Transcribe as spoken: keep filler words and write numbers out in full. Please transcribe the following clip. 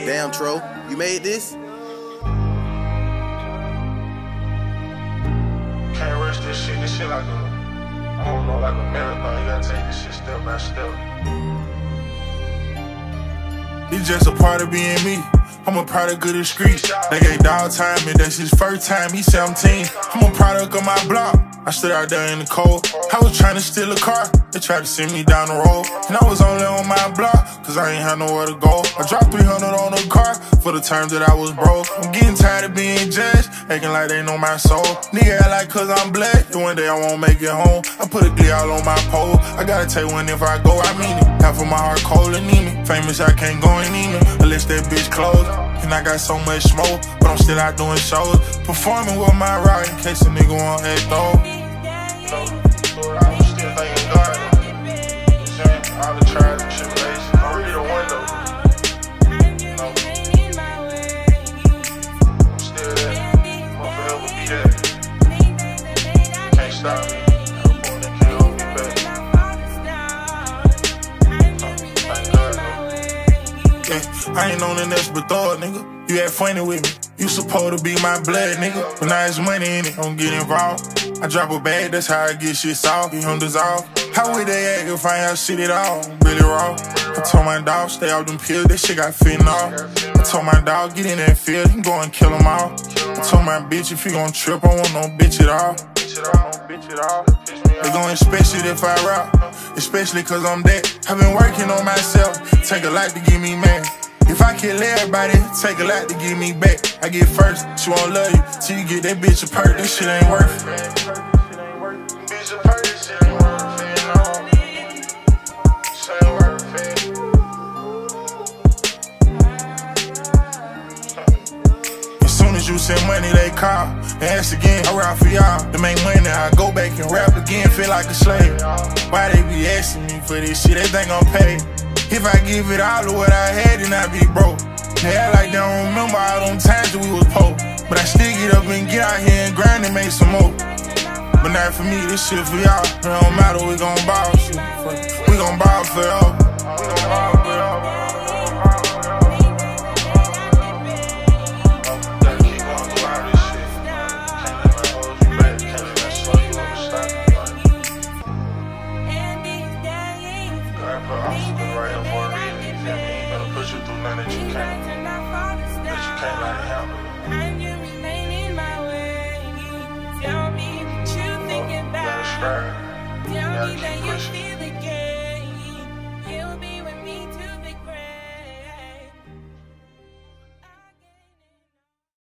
Damn, Tro, you made this? Can't rush this shit. This shit like a, I don't know, like a marathon. You gotta take this shit step by step. It's just a part of being me. I'm a product of the streets. They gave dog time and that's his first time. He's seventeen. I'm a product of my block. I stood out there in the cold. I was trying to steal a car. They tried to send me down the road. And I was only on my block, cause I ain't had nowhere to go. I dropped three hundred on a car for the time that I was broke. I'm getting tired of being judged, acting like they know my soul. Nigga act like cause I'm black, and one day I won't make it home. I put a glee all on my pole. I gotta take one if I go, I mean it. Half of my heart cold and anemic. Famous, I can't go and eat me unless that bitch closed. And I got so much smoke, but I'm still out doing shows. Performing with my rock in case a nigga want head though. No, I'm still thinking God. All the trials and tribulations. I'm really the one though. No. I'm still there. I'm forever be there. Can't stop me. I'm born to kill me back. Thank God though. Yeah, I ain't on the next but thought, nigga. You act funny with me. You supposed to be my blood, nigga. But now there's money in it, don't get involved. I drop a bag, that's how I get shit soft. Get him dissolved. How would they act if I ain't have shit at all? Really raw. I told my dog, stay off them pills, that shit got fentanyl. I told my dog, get in that field, he go and kill them all. I told my bitch, if you gon' trip, I want no bitch at all. They gon' expect shit if I rap, especially cause I'm dead. I've been working on myself, take a lot to get me mad. If I kill everybody, take a lot to get me back. I get first, she won't love you till you get that bitch a perk. That shit ain't worth it. Bitch a perk, this shit ain't worth it, no. Shit ain't worth it. As soon as you send money, they call and ask again. I rap for y'all to make money. I go back and rap again, feel like a slave. Why they be asking me for this shit? They think I'm paid. If I give it all of what I had, then I be broke. They act like they don't remember all them times that we was poor. But I still get up and get out here and grind and make some more. But not for me, this shit for y'all. It don't matter, we gon' ball shit. We gon' ball for y'all. We gon' ball for y'all. Gotta keep going through all this shit. Can't let me hold you back. Can't let me slow you up and stop you. Gotta put obstacles right here for a reason, you feel me? Ain't gonna push you through nothing that you can't, that you can't like handle. And you remain in my way. Tell me what you think about. You gotta strive. You Tell gotta me that keep you pushing. feel